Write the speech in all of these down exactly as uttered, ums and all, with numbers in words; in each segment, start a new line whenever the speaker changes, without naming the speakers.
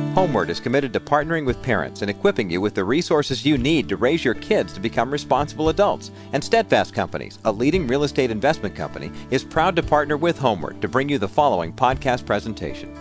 Homeward is committed to partnering with parents and equipping you with the resources you need to raise your kids to become responsible adults. And Steadfast Companies, a leading real estate investment company, is proud to partner with Homeward to bring you the following podcast presentation.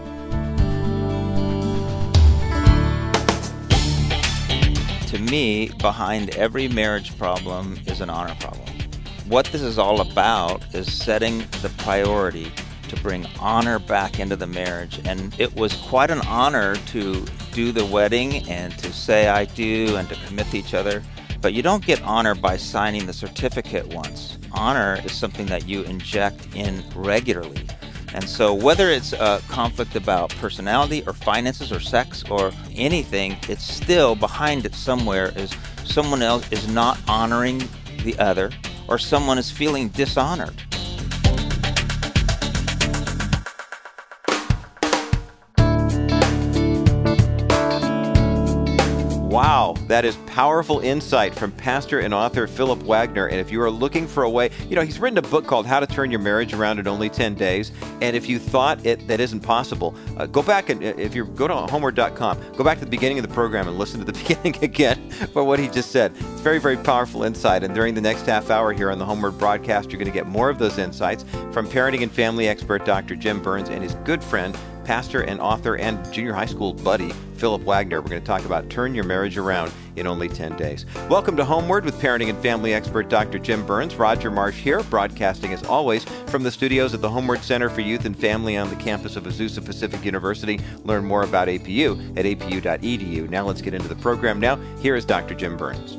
To me, behind every marriage problem is an honor problem. What this is all about is setting the priority to bring honor back into the marriage. And it was quite an honor to do the wedding and to say I do and to commit to each other. But you don't get honor by signing the certificate once. Honor is something that you inject in regularly. And so whether it's a conflict about personality or finances or sex or anything, it's still behind it somewhere is someone else is not honoring the other or someone is feeling dishonored.
Wow, that is powerful insight from pastor and author Philip Wagner. And if you are looking for a way, you know, he's written a book called How to Turn Your Marriage Around in Only ten days. And if you thought it that isn't possible, uh, go back and if you go to homeward dot com, go back to the beginning of the program and listen to the beginning again for what he just said. It's very, very powerful insight. And during the next half hour here on the Homeward broadcast, you're going to get more of those insights from parenting and family expert Doctor Jim Burns and his good friend, pastor and author and junior high school buddy, Philip Wagner. We're going to talk about Turn Your Marriage Around in Only ten days. Welcome to Homeward with parenting and family expert Doctor Jim Burns. Roger Marsh here, broadcasting as always from the studios at the Homeward Center for Youth and Family on the campus of Azusa Pacific University. Learn more about A P U at A P U dot E D U. Now let's get into the program. Now, here is Doctor Jim Burns.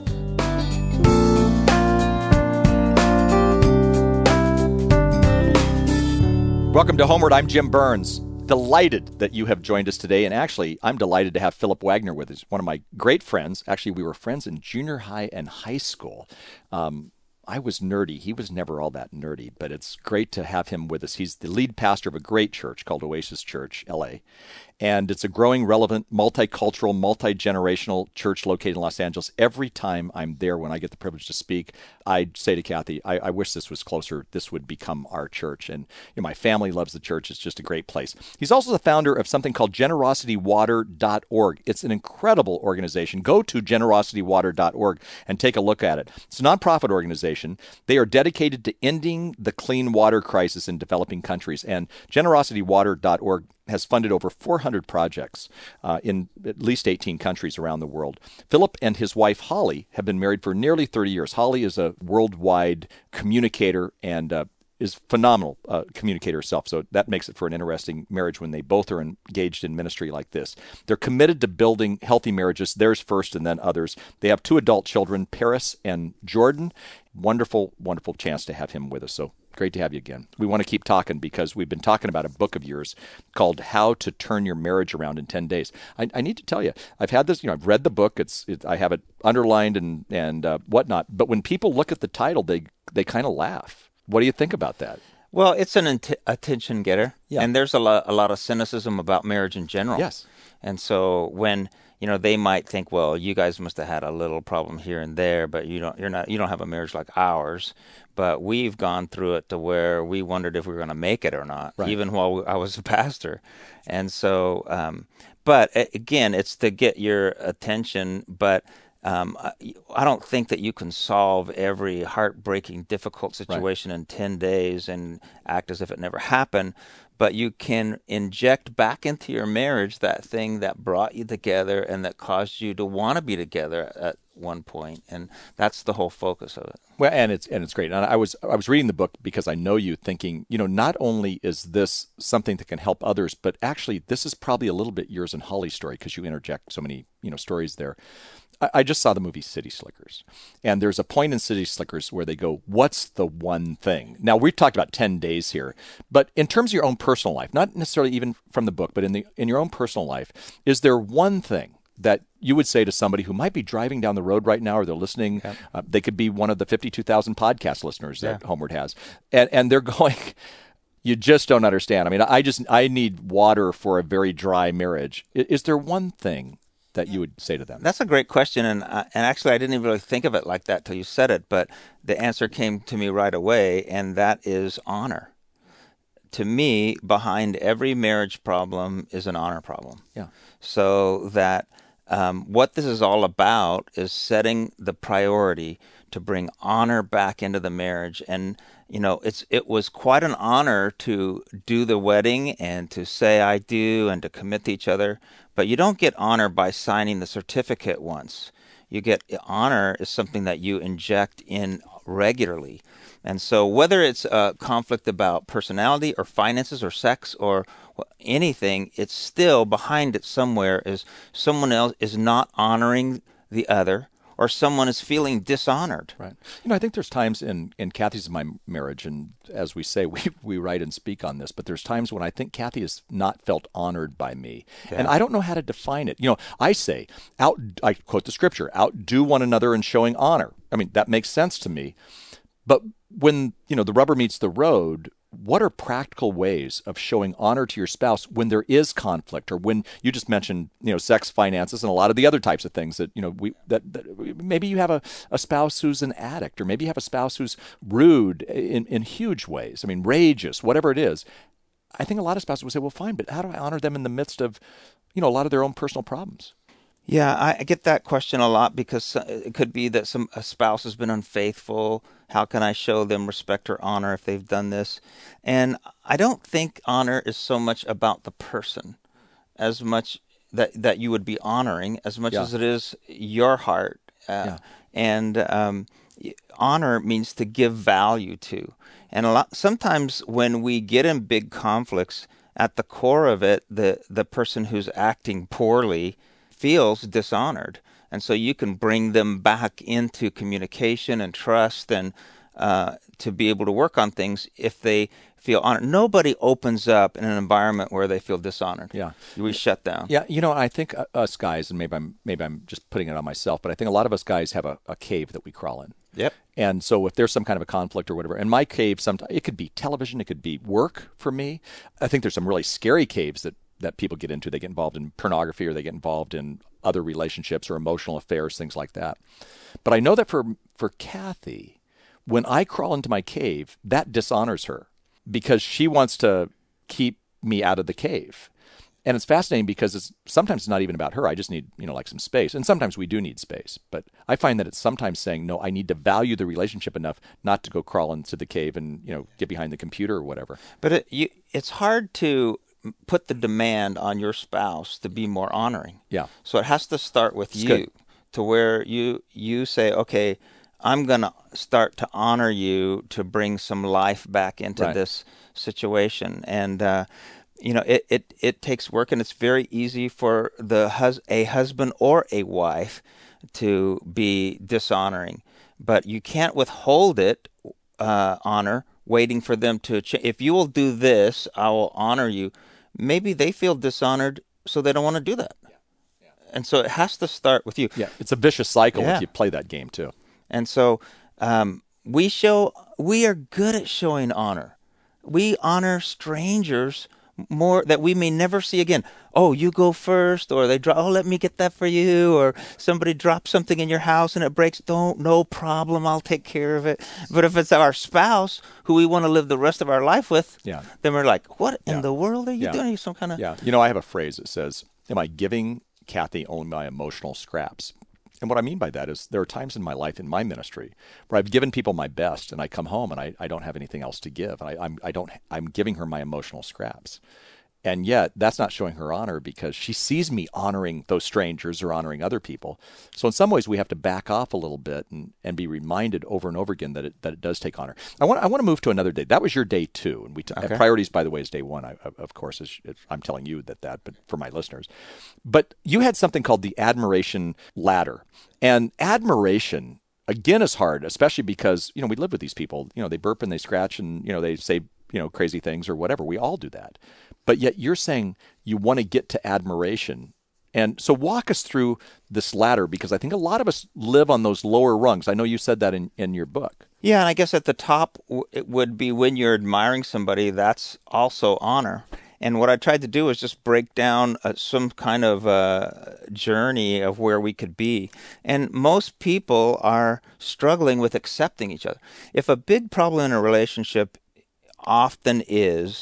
Welcome to Homeward. I'm Jim Burns. Delighted that you have joined us today. And actually, I'm delighted to have Philip Wagner with us, one of my great friends. Actually, we were friends in junior high and high school. Um, I was nerdy. He was never all that nerdy, but it's great to have him with us. He's the lead pastor of a great church called Oasis Church, L A, and it's a growing, relevant, multicultural, multi-generational church located in Los Angeles. Every time I'm there, when I get the privilege to speak, I say to Kathy, I, I wish this was closer. This would become our church. And you know, my family loves the church. It's just a great place. He's also the founder of something called generosity water dot org. It's an incredible organization. Go to generosity water dot org and take a look at it. It's a nonprofit organization. They are dedicated to ending the clean water crisis in developing countries. And generosity water dot org has funded over four hundred projects uh, in at least eighteen countries around the world. Philip and his wife, Holly, have been married for nearly thirty years. Holly is a worldwide communicator and uh, is a phenomenal uh, communicator herself. So that makes it for an interesting marriage when they both are engaged in ministry like this. They're committed to building healthy marriages, theirs first and then others. They have two adult children, Paris and Jordan. Wonderful, wonderful chance to have him with us. So great to have you again. We want to keep talking because we've been talking about a book of yours called How to Turn Your Marriage Around in ten days. I, I need to tell you, I've had this, you know, I've read the book. It's, it, I have it underlined and, and uh, whatnot. But when people look at the title, they, they kind of laugh. What do you think about that?
Well, it's an int- attention getter.
Yeah.
And there's a lot, a lot of cynicism about marriage in general.
Yes.
And so when, you know, they might think, well, you guys must have had a little problem here and there, but you don't, you're not, you don't have a marriage like ours. But we've gone through it to where we wondered if we were going to make it or not,
right,
even while I was a pastor. And so, um, but again, it's to get your attention. But um, I don't think that you can solve every heartbreaking, difficult situation right. in ten days and act as if it never happened. But you can inject back into your marriage that thing that brought you together and that caused you to want to be together at one point, and that's the whole focus of it.
Well, and it's and it's great. And I was I was reading the book because I know you, thinking, you know, not only is this something that can help others, but actually this is probably a little bit yours and Holly's story because you interject so many, you know, stories there. I, I just saw the movie City Slickers, and there's a point in City Slickers where they go, "What's the one thing?" Now we've talked about ten days here, but in terms of your own personal life, not necessarily even from the book, but in the in your own personal life, is there one thing that you would say to somebody who might be driving down the road right now, or they're listening? Yeah. Uh, they could be one of the fifty-two thousand podcast listeners that yeah. Homeward has, and and they're going, you just don't understand. I mean, I just I need water for a very dry marriage. Is, is there one thing that you would say to them?
That's a great question, and uh, and actually I didn't even really think of it like that till you said it, but the answer came to me right away, and that is honor. to me, behind every marriage problem is an honor problem.
Yeah.
So that um, what this is all about is setting the priority to bring honor back into the marriage. And, you know, it's it was quite an honor to do the wedding and to say I do and to commit to each other. But you don't get honor by signing the certificate once. You get honor is something that you inject in regularly. And so whether it's a conflict about personality or finances or sex or anything, it's still behind it somewhere is someone else is not honoring the other, or someone is feeling dishonored.
Right. You know, I think there's times in, in Kathy's and my marriage, and as we say, we, we write and speak on this, but there's times when I think Kathy has not felt honored by me. Yeah. And I don't know how to define it. You know, I say, out, I quote the scripture, outdo one another in showing honor. I mean, that makes sense to me. But when, you know, the rubber meets the road, what are practical ways of showing honor to your spouse when there is conflict, or when you just mentioned, you know, sex, finances, and a lot of the other types of things that, you know, we that, that maybe you have a, a spouse who's an addict, or maybe you have a spouse who's rude in, in huge ways. I mean, rageous, whatever it is. I think a lot of spouses would say, well, fine, but how do I honor them in the midst of, you know, a lot of their own personal problems?
Yeah, I get that question a lot because it could be that some a spouse has been unfaithful. How can I show them respect or honor if they've done this? And I don't think honor is so much about the person as much that, that you would be honoring as much yeah. as it is your heart. Uh, yeah. And um, honor means to give value to. And a lot sometimes when we get in big conflicts, at the core of it, the, the person who's acting poorly feels dishonored. And so you can bring them back into communication and trust and uh, to be able to work on things if they feel honored. Nobody opens up in an environment where they feel dishonored.
Yeah.
We shut down.
Yeah, you know, I think us guys, and maybe I'm maybe I'm just putting it on myself, but I think a lot of us guys have a, a cave that we crawl in.
Yep.
And so if there's some kind of a conflict or whatever, and my cave, sometimes it could be television, it could be work for me. I think there's some really scary caves that that people get into. They get involved in pornography, or they get involved in other relationships or emotional affairs, things like that. But I know that for for Kathy, when I crawl into my cave, that dishonors her because she wants to keep me out of the cave. And it's fascinating because it's sometimes it's not even about her. I just need, you know, like some space. And sometimes we do need space. But I find that it's sometimes saying, no, I need to value the relationship enough not to go crawl into the cave and, you know, get behind the computer or whatever.
But it, you, it's hard to put the demand on your spouse to be more honoring.
Yeah.
So it has to start with
It's
you
good.
to where you you say, okay, I'm going to start to honor you to bring some life back into
Right.
this situation. And, uh, you know, it, it, it takes work, and it's very easy for the hus- a husband or a wife to be dishonoring. But you can't withhold it, uh, honor, waiting for them to change. If you will do this, I will honor you. Maybe they feel dishonored, so they don't want to do that. Yeah. Yeah. And so it has to start with you.
Yeah, it's a vicious cycle
Yeah.
if you play that game too.
And so um, we show we are good at showing honor. We honor strangers more that we may never see again. Oh, you go first, or they drop. Oh, let me get that for you, or somebody drops something in your house and it breaks. Don't, no problem. I'll take care of it. But if it's our spouse who we want to live the rest of our life with,
Yeah.
then we're like, what in
Yeah.
the world are you
Yeah.
doing? Are you some kind of
Yeah, you know, I have a phrase that says, am I giving Kathy only my emotional scraps? And what I mean by that is there are times in my life, in my ministry, where I've given people my best, and I come home and I, I don't have anything else to give. I, I'm I don't I'm giving her my emotional scraps, and yet that's not showing her honor because she sees me honoring those strangers or honoring other people. So in some ways, we have to back off a little bit and, and be reminded over and over again that it that it does take honor. I want I want to move to another day. That was your day two, and we t-
Okay.
priorities, by the way, is day one. I, of course, is, I'm telling you that that, but for my listeners, but you had something called the admiration ladder, and admiration again is hard, especially because you know we live with these people. You know they burp and they scratch and you know they say you know crazy things or whatever. We all do that, but yet you're saying you want to get to admiration. And so walk us through this ladder, because I think a lot of us live on those lower rungs. I know you said that in, in your book.
Yeah, and I guess at the top w- it would be when you're admiring somebody, that's also honor. And what I tried to do is just break down uh, some kind of uh, journey of where we could be. And most people are struggling with accepting each other. If a big problem in a relationship often is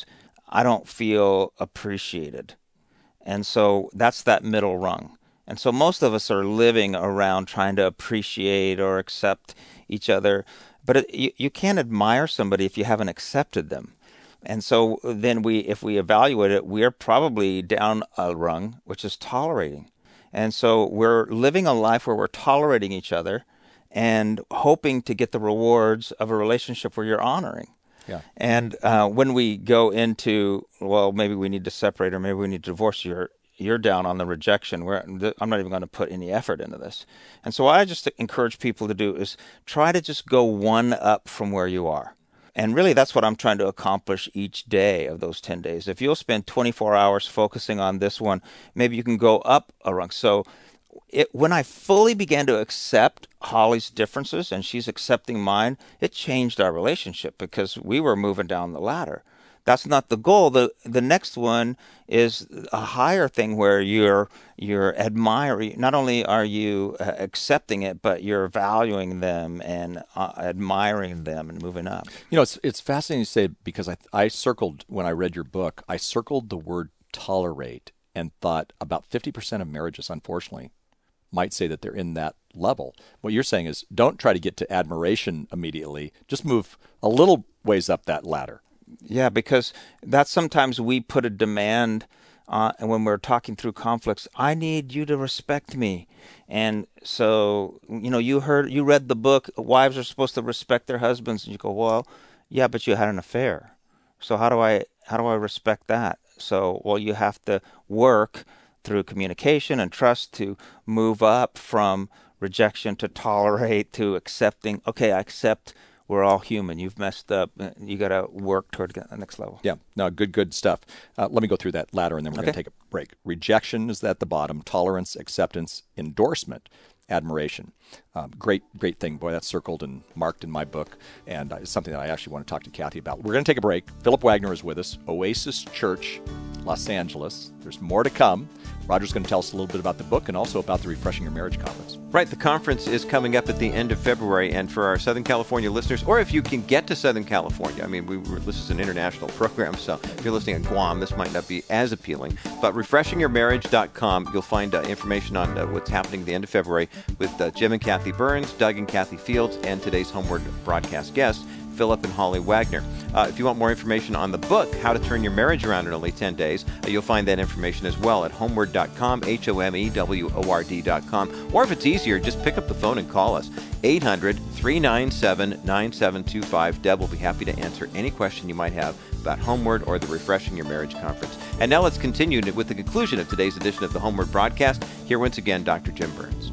I don't feel appreciated. And so that's that middle rung. And so most of us are living around trying to appreciate or accept each other. But it, you, you can't admire somebody if you haven't accepted them. And so then we, if we evaluate it, we're probably down a rung, which is tolerating. And so we're living a life where we're tolerating each other and hoping to get the rewards of a relationship where you're honoring.
Yeah.
And uh, when we go into, well, maybe we need to separate or maybe we need to divorce, you're, you're down on the rejection. Where I'm not even going to put any effort into this. And so what I just encourage people to do is try to just go one up from where you are. And really, that's what I'm trying to accomplish each day of those ten days. If you'll spend twenty-four hours focusing on this one, maybe you can go up a rung. So it, when I fully began to accept Holly's differences and she's accepting mine, it changed our relationship because we were moving down the ladder. That's not the goal. The the next one is a higher thing where you're you're admiring. Not only are you uh, accepting it, but you're valuing them and uh, admiring them and moving up.
You know, it's it's fascinating to say because I I circled when I read your book. I circled the word tolerate and thought about fifty percent of marriages, unfortunately, might say that they're in that level. What you're saying is don't try to get to admiration immediately. Just move a little ways up that ladder.
Yeah, because that's sometimes we put a demand uh, when we're talking through conflicts. I need you to respect me. And so, you know, you heard, you read the book, wives are supposed to respect their husbands. And you go, well, yeah, but you had an affair. So how do I, how do I respect that? So, well, you have to work through communication and trust to move up from rejection to tolerate to accepting. Okay, I accept. We're all human. You've messed up. You got to work toward the next level.
Yeah. No, good, good stuff. Uh, let me go through that ladder, and then we're
Okay.
going to take a break. Rejection is at the bottom. Tolerance, acceptance, endorsement, admiration. Um, great, great thing. Boy, that's circled and marked in my book, and uh, it's something that I actually want to talk to Kathy about. We're going to take a break. Philip Wagner is with us. Oasis Church, Los Angeles. There's more to come. Roger's going to tell us a little bit about the book and also about the Refreshing Your Marriage Conference.
Right, the conference is coming up at the end of February, and for our Southern California listeners, or if you can get to Southern California, I mean, we were, this is an international program, so if you're listening in Guam, this might not be as appealing. But refreshing your marriage dot com, you'll find uh, information on uh, what's happening at the end of February with uh, Jim and Kathy Burns, Doug and Kathy Fields, and today's Homeward broadcast guests, Philip and Holly Wagner. Uh, if you want more information on the book, How to Turn Your Marriage Around in Only ten days, uh, you'll find that information as well at homeward dot com, H O M E W O R D dot com. Or if it's easier, just pick up the phone and call us, eight hundred, three nine seven, nine seven two five. Deb will be happy to answer any question you might have about Homeward or the Refreshing Your Marriage Conference. And now let's continue with the conclusion of today's edition of the Homeward broadcast. Here once again, Doctor Jim Burns.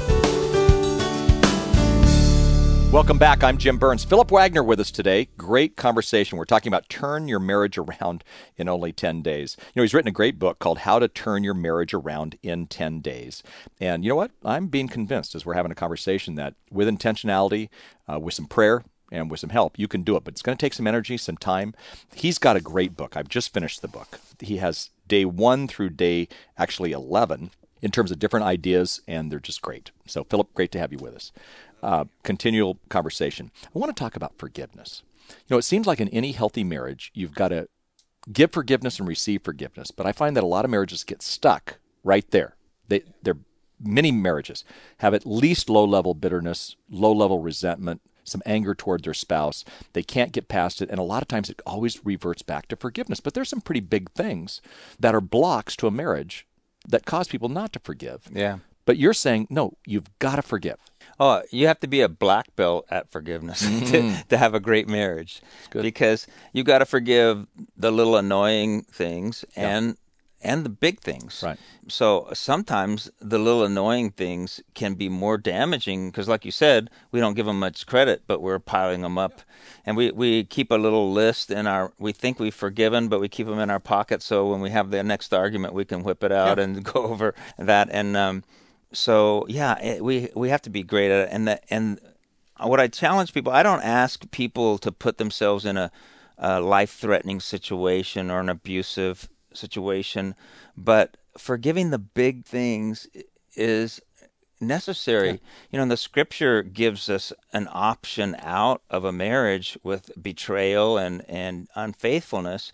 Welcome back. I'm Jim Burns. Philip Wagner with us today. Great conversation. We're talking about turn your marriage around in only ten days. You know, he's written a great book called How to Turn Your Marriage Around in ten days. And you know what? I'm being convinced as we're having a conversation that with intentionality, uh, with some prayer, and with some help, you can do it. But it's going to take some energy, some time. He's got a great book. I've just finished the book. He has day one through day, actually eleven, in terms of different ideas, and they're just great. So, Philip, great to have you with us. Uh, continual conversation. I want to talk about forgiveness. You know, it seems like in any healthy marriage, you've got to give forgiveness and receive forgiveness. But I find that a lot of marriages get stuck right there. They, they're, many marriages have at least low-level bitterness, low-level resentment, some anger toward their spouse. They can't get past it. And a lot of times it always reverts back to forgiveness. But there's some pretty big things that are blocks to a marriage that cause people not to forgive.
Yeah.
But you're saying, no, you've got to forgive.
Oh, you have to be a black belt at forgiveness
Mm-hmm.
to, to have a great marriage.
Good.
Because you got to forgive the little annoying things and and the big things.
Right.
So sometimes the little annoying things can be more damaging because, like you said, we don't give them much credit, but we're piling them up. And we, we keep a little list in our, we think we've forgiven, but we keep them in our pocket so when we have the next argument, we can whip it out
Yeah.
and go over that. And um, so, yeah, it, we we have to be great at it. And, the, and what I challenge people, I don't ask people to put themselves in a, a life-threatening situation or an abusive situation, but forgiving the big things is necessary.
Yeah.
You know, and the scripture gives us an option out of a marriage with betrayal and, and unfaithfulness,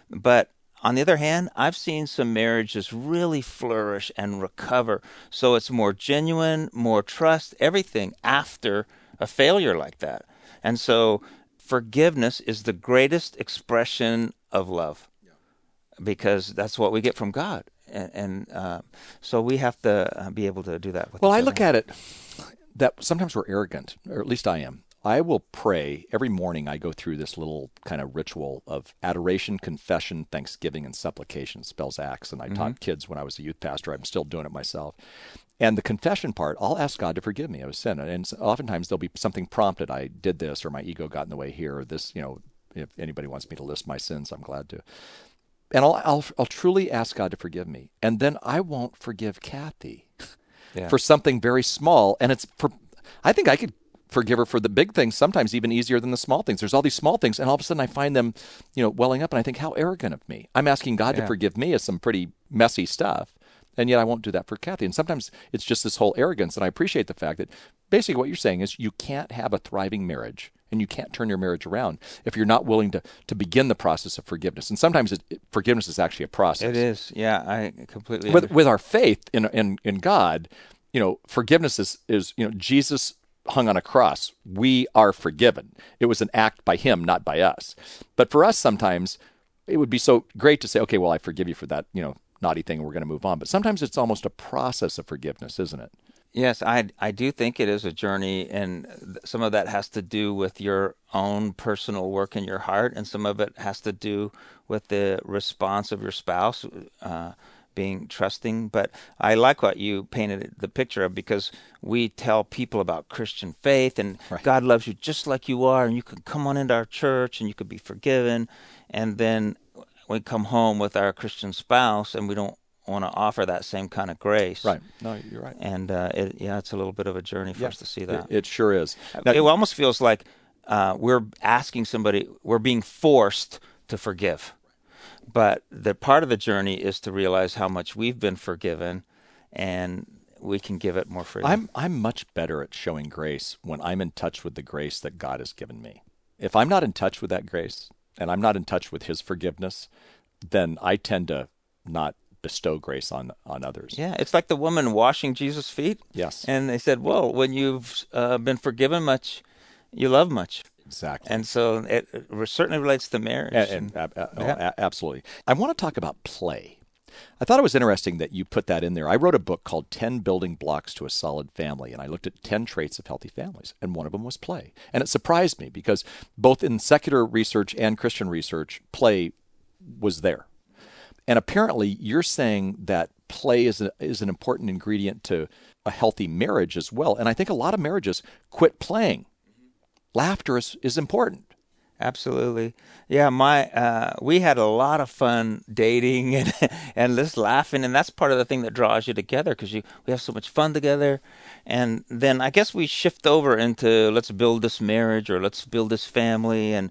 But on the other hand, I've seen some marriages really flourish and recover. So it's more genuine, more trust, everything after a failure like that. And so forgiveness is the greatest expression of love, because that's what we get from God. And, and uh, so we have to uh, be able to do that with
Well,
each
I
other.
look at it that sometimes we're arrogant, or at least I am. I will pray every morning. I go through this little kind of ritual of adoration, confession, thanksgiving, and supplication. It spells acts, and I
Mm-hmm.
taught kids when I was a youth pastor. I'm still doing it myself. And the confession part, I'll ask God to forgive me of a sin. And oftentimes there'll be something prompted. I did this, or my ego got in the way here, or this, you know, if anybody wants me to list my sins, I'm glad to. And I'll, I'll, I'll truly ask God to forgive me. And then I won't forgive Kathy
Yeah.
for something very small. And it's for, I think I could forgive her for the big things, sometimes even easier than the small things. There's all these small things, and all of a sudden I find them, you know, welling up, and I think, how arrogant of me. I'm asking God
Yeah.
to forgive me of some pretty messy stuff, and yet I won't do that for Kathy. And sometimes it's just this whole arrogance, and I appreciate the fact that basically what you're saying is you can't have a thriving marriage, and you can't turn your marriage around if you're not willing to, to begin the process of forgiveness. And sometimes it, it, forgiveness is actually a process.
It is. Yeah, I completely
With,
under-
with our faith in, in, in God, you know, forgiveness is, is, you know, Jesus hung on a cross. We are forgiven. It was an act by him, not by us. But for us, sometimes it would be so great to say, okay, well, I forgive you for that, you know, naughty thing. We're going to move on. But sometimes it's almost a process of forgiveness, isn't it?
Yes, I I do think it is a journey, and th- some of that has to do with your own personal work in your heart, and some of it has to do with the response of your spouse, uh, being trusting. But I like what you painted the picture of, because we tell people about Christian faith, and
Right.
God loves you just like you are, and you can come on into our church, and you could be forgiven. And then we come home with our Christian spouse, and we don't want to offer that same kind of grace.
Right. No, you're right.
And uh, it, yeah, it's a little bit of a journey for
Yeah,
us to see that.
It, it sure is. Now,
It almost feels like uh, we're asking somebody, we're being forced to forgive. But the part of the journey is to realize how much we've been forgiven, and we can give it more freely.
I'm I'm much better at showing grace when I'm in touch with the grace that God has given me. If I'm not in touch with that grace, and I'm not in touch with his forgiveness, then I tend to not bestow grace on, on others.
Yeah, it's like the woman washing Jesus' feet.
Yes.
And they said, well, when you've uh, been forgiven much, you love much.
Exactly.
And so it, it certainly relates to marriage.
And, and, uh, uh, oh,
Yeah.
a- absolutely. I want to talk about play. I thought it was interesting that you put that in there. I wrote a book called ten Building Blocks to a Solid Family, and I looked at ten traits of healthy families, and one of them was play. And it surprised me because both in secular research and Christian research, play was there. And apparently you're saying that play is, a, is an important ingredient to a healthy marriage as well. And I think a lot of marriages quit playing. Laughter is, is important.
Absolutely. Yeah, my uh, we had a lot of fun dating and and just laughing, and that's part of the thing that draws you together, because you we have so much fun together. And then I guess we shift over into let's build this marriage, or let's build this family, and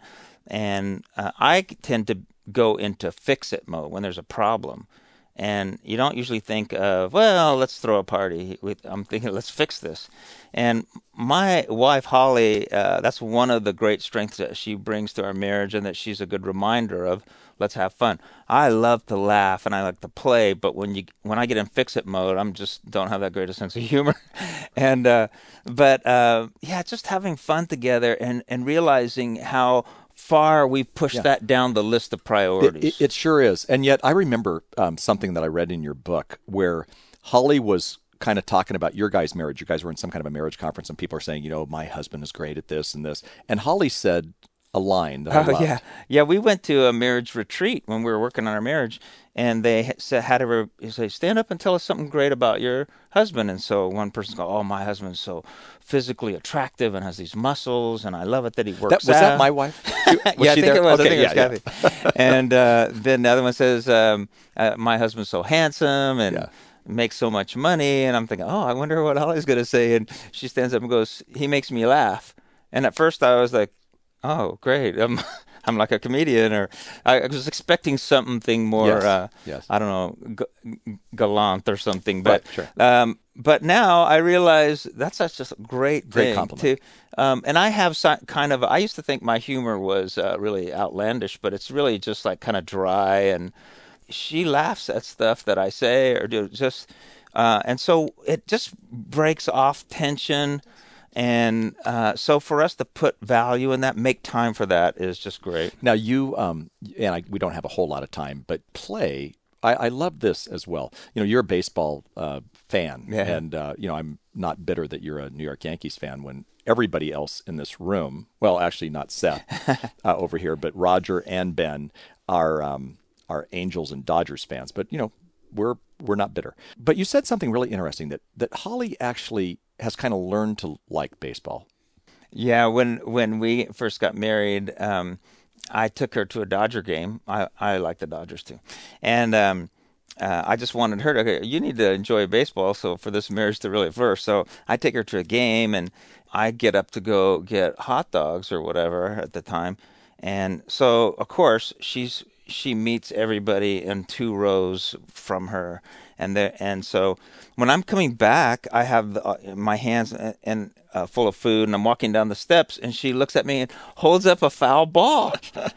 and uh, I tend to go into fix it mode when there's a problem. And you don't usually think of, well, let's throw a party. I'm thinking, let's fix this. And my wife, Holly, uh, that's one of the great strengths that she brings to our marriage, and that she's a good reminder of, let's have fun. I love to laugh and I like to play, but when you when I get in fix it mode, I'm just don't have that great a sense of humor. and uh, But uh, yeah, just having fun together, and, and realizing how far we've pushed
Yeah.
that down the list of priorities.
It, it, it sure is. And yet I remember um, something that I read in your book where Holly was kind of talking about your guys' marriage. You guys were in some kind of a marriage conference, and people are saying, you know, my husband is great at this and this. And Holly said a line that I
Oh
loved.
yeah, yeah. We went to a marriage retreat when we were working on our marriage, and they ha- said, had to re- say, stand up and tell us something great about your husband. And so one person go, oh, my husband's so physically attractive and has these muscles, and I love it that he works
That, was
out.
that my wife? Was
yeah, I
she
think
there?
it was.
Okay,
I think
yeah,
it was Kathy. And uh, then the other one says, um, uh, my husband's so handsome and
Yeah.
makes so much money. And I'm thinking, oh, I wonder what Holly's going to say. And she stands up and goes, he makes me laugh. And at first I was like, oh, great. I'm, I'm like a comedian, or I I was expecting something more,
Yes,
uh,
yes.
I don't know, g- gallant or something. But
Right, sure.
um, but now I realize that's such a great
Great
thing.
compliment.
To, um, and I have si- kind of, I used to think my humor was uh, really outlandish, but it's really just like kind of dry. And she laughs at stuff that I say or do just, uh, and so it just breaks off tension. And uh, so for us to put value in that, make time for that is just great.
Now you, um, and I, we don't have a whole lot of time, but play. I, I love this as well. You know, you're a baseball uh, fan,
Yeah.
and uh, you know, I'm not bitter that you're a New York Yankees fan when everybody else in this room, well, actually not Seth uh, over here, but Roger and Ben are um, are Angels and Dodgers fans. But you know, we're we're not bitter. But you said something really interesting that that Holly actually has kind of learned to like baseball.
Yeah, when when we first got married, um, I took her to a Dodger game. I, I like the Dodgers too. And um, uh, I just wanted her to, okay, you need to enjoy baseball, so for this marriage to really first. So I take her to a game, and I get up to go get hot dogs or whatever at the time. And so, of course, she's she meets everybody in two rows from her. And there, and so when I'm coming back, I have the, uh, my hands and, and uh, full of food, and I'm walking down the steps, and she looks at me and holds up a foul ball.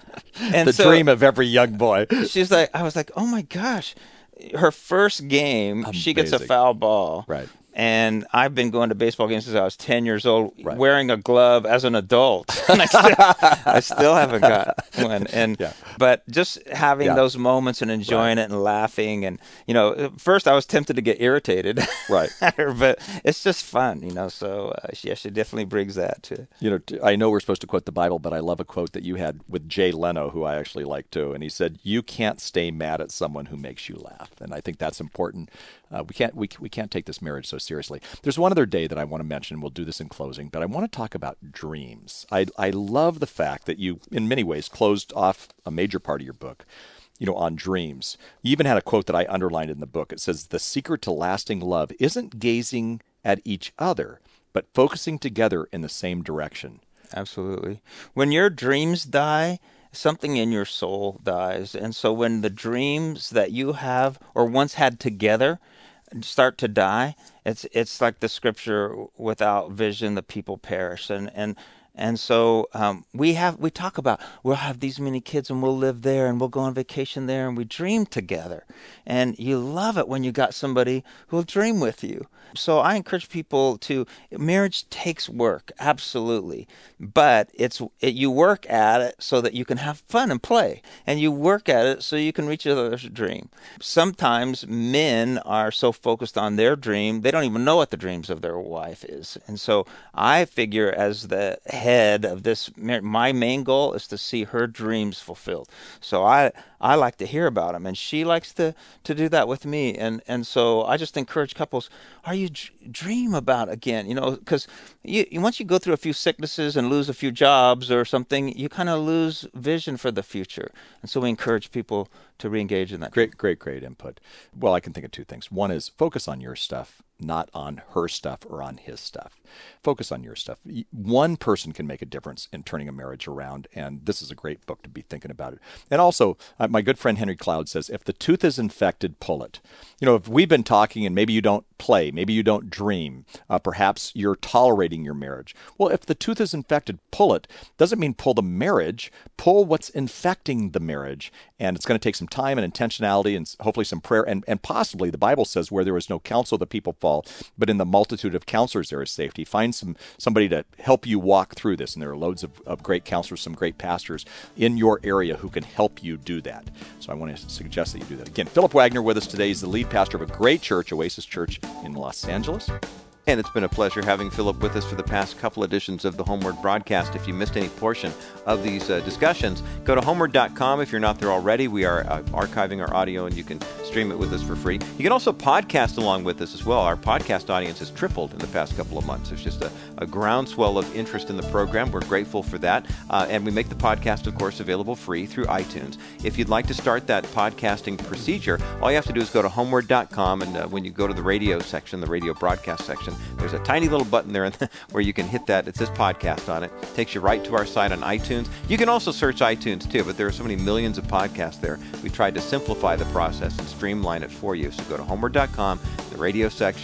And
the
so
dream of every young boy.
she's like, I was like, oh my gosh, her first game, she gets a
Amazing.
foul ball.
Right.
And I've been going to baseball games since I was ten years old,
Right.
wearing a glove as an adult. And I still, I still haven't got one. And
Yeah.
but just having
Yeah.
those moments and enjoying it and laughing, and you know, at first I was tempted to get irritated,
Right.
at her, but it's just fun, you know. So uh, yeah, she definitely brings that to.
You know, t- I know we're supposed to quote the Bible, but I love a quote that you had with Jay Leno, who I actually like too. And he said, "You can't stay mad at someone who makes you laugh." And I think that's important. Uh, we can't we we can't take this marriage so seriously. There's one other day that I want to mention. We'll do this in closing, but I want to talk about dreams. I I love the fact that you, in many ways, closed off a major part of your book, you know, on dreams. You even had a quote that I underlined in the book. It says, "The secret to lasting love isn't gazing at each other, but focusing together in the same direction."
Absolutely. When your dreams die, something in your soul dies. And so when the dreams that you have or once had together start to die, it's it's like the scripture, without vision the people perish. And and and so um, we have we talk about we'll have these many kids and we'll live there and we'll go on vacation there and we dream together. And you love it when you got somebody who'll dream with you. So I encourage people to, marriage takes work, absolutely, but it's it, you work at it so that you can have fun and play, and you work at it so you can reach another's dream. Sometimes men are so focused on their dream, they don't even know what the dreams of their wife is. And so I figure, as the head of this marriage, my main goal is to see her dreams fulfilled. So I I like to hear about them, and she likes to, to do that with me. And, and so I just encourage couples, are you d- dream about again? You know, because you, once you go through a few sicknesses and lose a few jobs or something, you kind of lose vision for the future. And so we encourage people to reengage in that.
Great, great, great input. Well, I can think of two things. One is focus on your stuff, not on her stuff or on his stuff. Focus on your stuff. One person can make a difference in turning a marriage around, and this is a great book to be thinking about it. And also, uh, my good friend Henry Cloud says, if the tooth is infected, pull it. You know, if we've been talking and maybe you don't play, maybe you don't dream, uh, perhaps you're tolerating your marriage. Well, if the tooth is infected, pull it. Doesn't mean pull the marriage. Pull what's infecting the marriage. And it's going to take some time and intentionality and hopefully some prayer. And, and possibly, the Bible says, where there is no counsel, the people fall. But in the multitude of counselors, there is safety. Find some somebody to help you walk through this. And there are loads of, of great counselors, some great pastors in your area who can help you do that. So I want to suggest that you do that. Again, Philip Wagner with us today. He's the lead pastor of a great church, Oasis Church in Los Angeles.
And it's been a pleasure having Philip with us for the past couple editions of the Homeward broadcast. If you missed any portion of these uh, discussions, go to homeward dot com. If you're not there already, we are uh, archiving our audio, and you can stream it with us for free. You can also podcast along with us as well. Our podcast audience has tripled in the past couple of months. There's just a, a groundswell of interest in the program. We're grateful for that. Uh, and we make the podcast, of course, available free through iTunes. If you'd like to start that podcasting procedure, all you have to do is go to homeward dot com, and uh, when you go to the radio section, the radio broadcast section, there's a tiny little button there where you can hit that. It says podcast on it. It takes you right to our site on iTunes. You can also search iTunes too, but there are so many millions of podcasts there. We tried to simplify the process and streamline it for you. So go to homeward dot com, the radio section,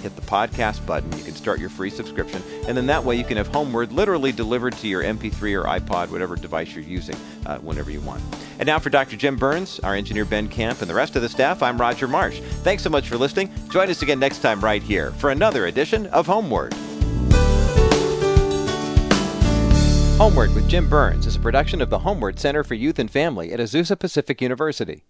hit the podcast button. You can start your free subscription, and then that way you can have Homeward literally delivered to your M P three or iPod, whatever device you're using, uh, whenever you want. And now for Doctor Jim Burns, our engineer Ben Camp, and the rest of the staff, I'm Roger Marsh. Thanks so much for listening. Join us again next time right here for another edition of Homeward. Homeward with Jim Burns is a production of the Homeward Center for Youth and Family at Azusa Pacific University.